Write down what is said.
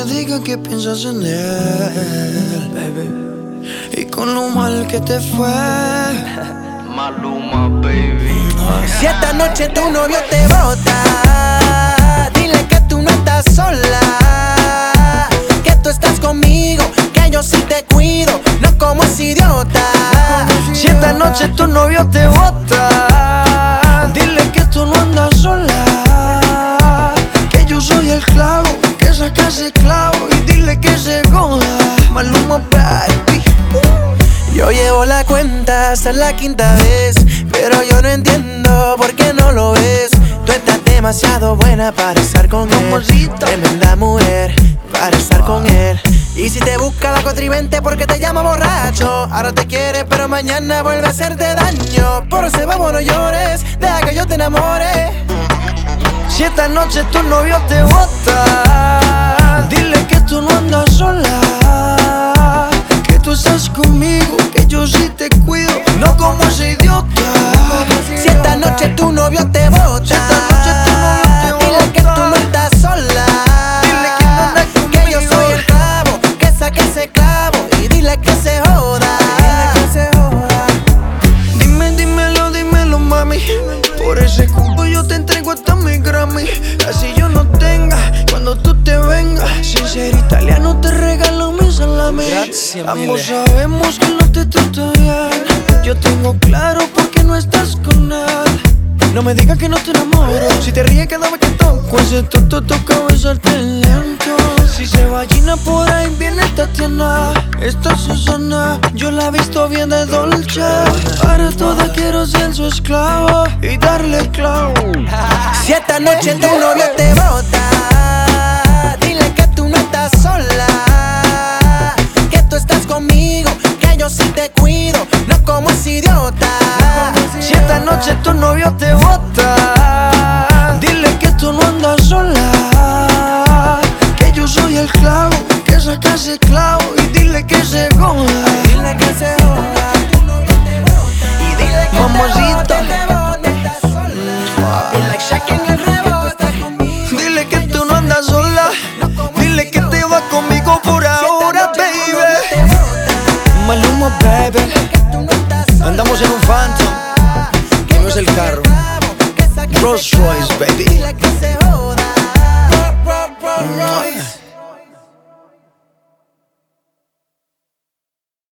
me digas que piensas en él, baby, y con lo mal que te fue. Maluma, baby. Si esta noche tu novio te bota, dile que tú no estás sola, que tú estás conmigo, que yo sí te cuido, no como ese idiota. Si esta noche tu novio te bota, dile que tú no andas sola, que yo soy el clavo, que saca ese clavo, y dile que se joda. Maluma, baby. Yo llevo la cuenta hasta la quinta vez, pero yo no entiendo por qué no lo ves. Tú estás demasiado buena para estar con él, tremenda mujer para estar con él. Y si te busca la contrivente porque te llama borracho, ahora te quiere pero mañana vuelve a hacerte daño. Por ese vamos no llores, deja que yo te enamore. Si esta noche tu novio te bota, dile que tú no andas sola, que tú estás conmigo, que yo sí te cuido, no como ese idiota. Si esta noche tu novio te bota, dile que tú no estás sola, dile que no andas conmigo, que yo soy el clavo, que saque ese clavo, y dile que se joda. Dime, dímelo, mami. Por ese cubo yo te entrego hasta mi Grammy. Así yo no tenga cuando tú te vengas. Sin ser italiano te regalo mi salami. Ambos sabemos que no te trato bien. Yo tengo claro por qué no estás con él. No me digas que no te enamoro. Si te ríes cada vez que toco ese toca besarte lento. Si se va Gina por ahí viene Tatiana. Esta Susana, yo la he visto bien de dolce. Para toda quiero ser su esclavo y darle clavo. Si esta noche tu novio te bota, dile que tú no estás sola, que tú estás conmigo, que yo sí te cuido, no como ese idiota. Si esta noche tu novio te bota, dile que tú no andas sola, que yo soy el clavo, que saca ese clavo, y dile que se joda. Dile que se joda. Y dile que Mamacita. Dile que tú no andas sola, dile que te vas conmigo por ahora, baby. Maluma, baby. Andamos en un Phantom, que no es el carro, Rolls Royce, baby.